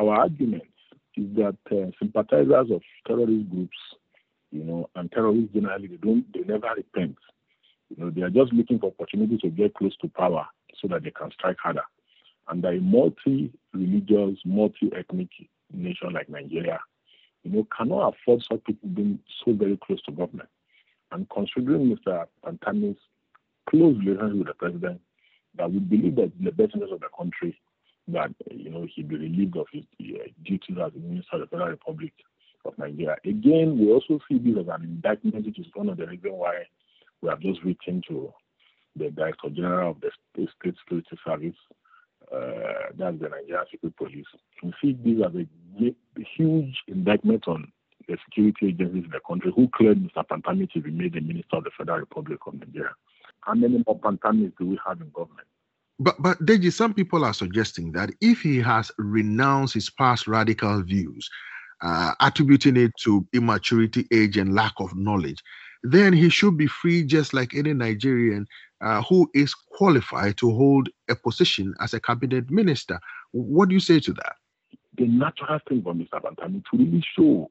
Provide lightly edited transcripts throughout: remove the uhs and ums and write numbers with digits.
our argument is that sympathizers of terrorist groups, and terrorists generally, they never repent. They are just looking for opportunities to get close to power so that they can strike harder. And a multi-religious, multi-ethnic nation like Nigeria, cannot afford such people being so very close to government. And considering Mr. Pantami's close relationship with the president, that we believe that in the best interest of the country, that he be relieved of his duties as the Minister of the Federal Republic of Nigeria. Again, we also see this as an indictment, which is one of the reasons why we have just written to the Director General of the State Security Service, that's the Nigerian Secret Police. We see this as a huge indictment on the security agencies in the country who cleared Mr. Pantami to be made the Minister of the Federal Republic of Nigeria. How many more Pantamis do we have in government? But Deji, some people are suggesting that if he has renounced his past radical views, attributing it to immaturity, age, and lack of knowledge, then he should be free just like any Nigerian who is qualified to hold a position as a cabinet minister. What do you say to that? The natural thing for Mr. Pantami to really show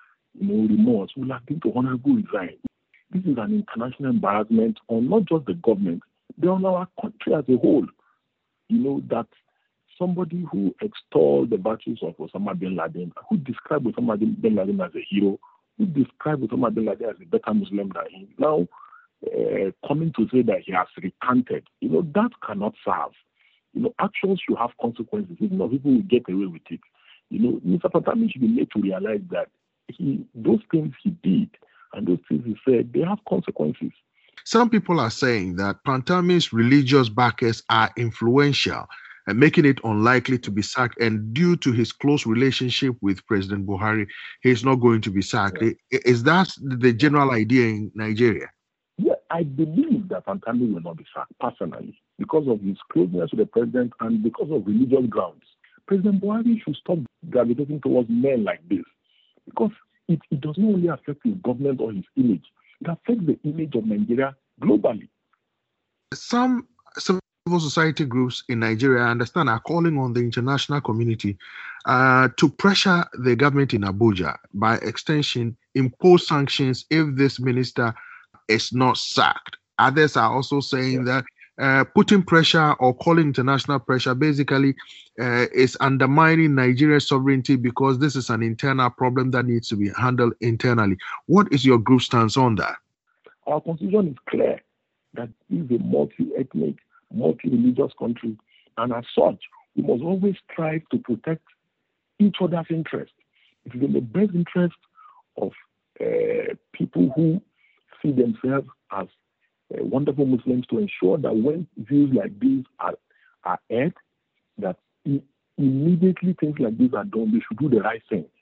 remorse will have been to honorably resign. This is an international embarrassment on not just the government, but on our country as a whole. That somebody who extolled the virtues of Osama bin Laden, who described Osama bin Laden as a hero, who described Osama bin Laden as a better Muslim than him, now coming to say that he has recanted, that cannot serve. Actions should have consequences. If not, people will get away with it. Mr. Pantami should be made to realize that those things he did and those things he said, they have consequences. Some people are saying that Pantami's religious backers are influential and making it unlikely to be sacked. And due to his close relationship with President Buhari, he's not going to be sacked. Yeah. Is that the general idea in Nigeria? Yeah, I believe that Pantami will not be sacked personally because of his closeness to the president and because of religious grounds. President Buhari should stop gravitating towards men like this because it does not only affect his government or his image. It affects the image of Nigeria globally. Some civil society groups in Nigeria, I understand, are calling on the international community to pressure the government in Abuja, by extension, impose sanctions if this minister is not sacked. Others are also saying that putting pressure or calling international pressure basically is undermining Nigeria's sovereignty because this is an internal problem that needs to be handled internally. What is your group stance on that? Our constitution is clear that this is a multi-ethnic, multi-religious country, and as such, we must always strive to protect each other's interests. It is in the best interest of people who see themselves as wonderful Muslims to ensure that when views like these are aired, that immediately things like this are done, they should do the right thing.